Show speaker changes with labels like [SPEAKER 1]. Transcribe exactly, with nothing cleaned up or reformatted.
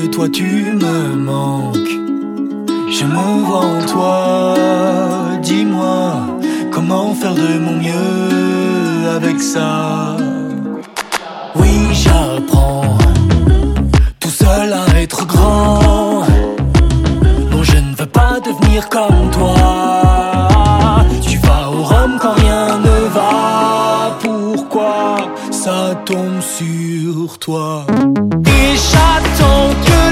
[SPEAKER 1] Toi tu me manques, je me vois en toi. Dis-moi, comment faire de mon mieux avec ça? Oui, j'apprends tout seul à être grand. Non, je ne veux pas devenir comme toi. Tu vas au rhum quand rien ne va. Pourquoi ça tombe sur toi? Et j'attends que